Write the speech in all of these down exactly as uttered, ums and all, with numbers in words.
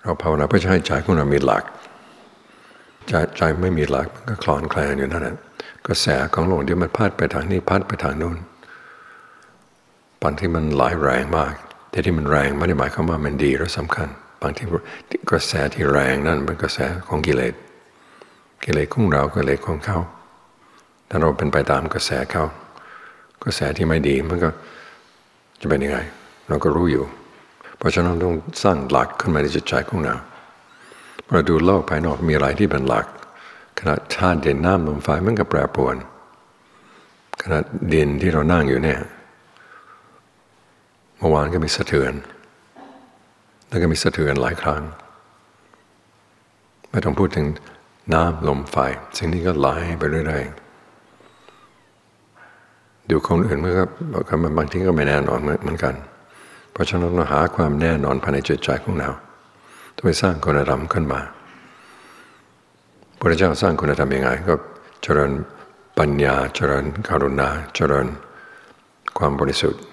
เราภาวนาเพื่อจะให้ใจของเรามีหลักใจใจไม่มีหลักมันก็คลอนแคลนอยู่นั่นแหละกระแสของโลกที่มันพัดไปทางนี้พัดไปทางโน้นบางที่มันไหลแรงมากแต่ที่มันแรงไม่ได้หมายความว่ามันดีหรือสำคัญบางที่กระแสที่แรงนั่นเป็นกระแสของกิเลสกิเลสของเรากิเลสของเขาถ้าเราเป็นไปตามกระแสเขากระแสที่ไม่ดีมันก็จะเป็นยังไงเราก็รู้อยู่เพราะฉะนั้นต้องสร้างหลักขึ้นมาในจิตใจของเราเราดูโลกภายนอกมีอะไรที่เป็นหลักขณะธาตุดินน้ำลมไฟมันก็แปรปรวนขณะดินที่เรานั่งอยู่เนี่ยเมื่อวานก็มีสะเทือนแล้วก็มีสะเทือนหลายครั้งไม่ต้องพูดถึงน้ำลมไฟสิ่งนี้ก็ไหลไปเรื่อยๆดูคนอื่นมันก็บางทีก็ไม่แน่นอนเหมือนกันเพราะฉะนั้นเราหาความแน่นอนภายในจิตใจของเราต้องไปสร้างคุณธรรมขึ้นมาพระเจ้าสร้างคุณธรรมยังไงก็เจริญปัญญาเจริญกรุณาเจริญความบริสุทธิ์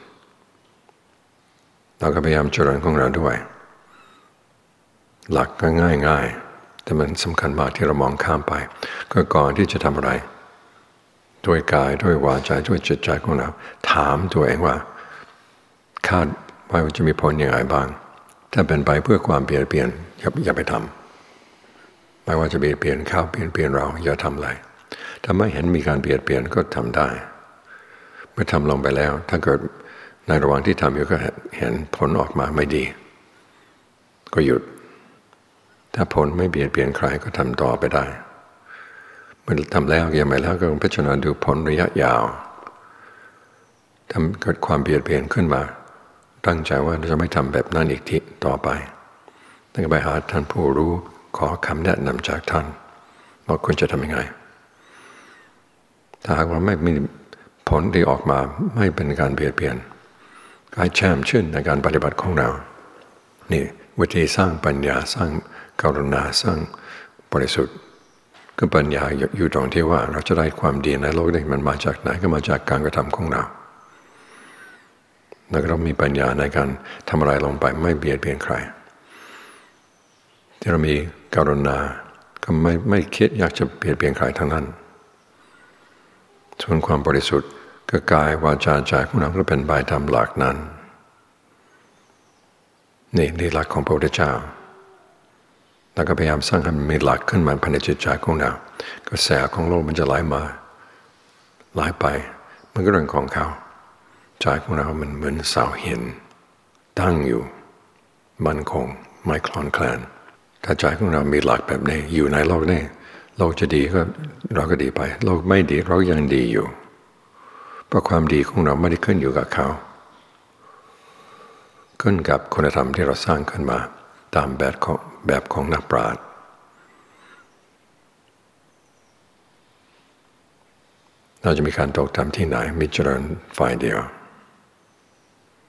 เราก็พยายามเจริญของเราด้วยหลักก็ง่ายๆแต่มันสำคัญมากที่เรามองข้ามไปก็ก่อนที่จะทำอะไรด้วยกายด้วยวาจาด้วยจิตใจของเราถามตัวเองว่าคาดว่าจะมีผลอย่างไรบ้างถ้าเป็นไปเพื่อความเปลี่ยนเปลี่ยนอย่าอย่าไปทำไม่ว่าจะเปลี่ยนเปลี่ยนเขาเปลี่ยนเปลี่ยนเราอย่าทำอะไรถ้าไม่เห็นมีการเปลี่ยนเปลี่ยนก็ทำได้เมื่อทำลงไปแล้วถ้าเกิดในระหว่างที่ทำอยู่ก็เห็นผลออกมาไม่ดีก็หยุดถ้าผลไม่เปลี่ยนเปลี่ยนใครก็ทำต่อไปได้เมื่อทำแล้วยังไม่แล้วก็พิจารณาดูผลระยะยาวทำเกิดความเปลี่ยนเปลี่ยนขึ้นมาตั้งใจว่าจะไม่ทำแบบนั้นอีกทีต่อไปตั้งไปหาท่านผู้รู้ขอคำแนะนำจากท่านว่าควรจะทำยังไงถ้าหากว่าไม่มีผลที่ออกมาไม่เป็นการเปลี่ยนเปลี่ยนกายแช่มชื่นในการปฏิบัติของเรานี่วิธีสร้างปัญญาสร้างกรุณาสร้างบริสุทธิ์ก็ปัญญาอยู่ตรงที่ว่าเราจะได้ความดีในโลกนี้มันมาจากไหนก็มาจากการกระทำของเราแล้วเรามีปัญญาในการทำอะไรลงไปไม่เบียดเบียนใครที่เรามีกรุณาก็ไม่ไม่คิดอยากจะเบียดเบียนใครทั้งนั้นส่วนความบริสุทธิ์ก็กายวาจาใจของเราก็เป็นไปตามหลักนั้นนี่นี่หลักของพระพุทธเจ้าแล้วก็พยายามสร้างให้มันมีหลักขึ้นมาภายในจิตใจของเรากระแสของโลกมันจะไหลมาไหลไปมันก็เรื่องของเขาใจของเรามันเหมือนเสาหินตั้งอยู่มั่นคงไม่คลอนแคลนถ้าใจของเรามีหลักแบบนี้อยู่ในโลกนี้โลกจะดีก็เราก็ดีไปโลกไม่ดีเรายังดีอยู่เพราะความดีของเราไม่ได้ขึ้นอยู่กับเขาขึ้นกับคุณธรรมที่เราสร้างขึ้นมาตามแบบของแบบของนักปราชญ์เราจะมีการตกต่ำที่ไหนมีเจริญฝ่ายเดียว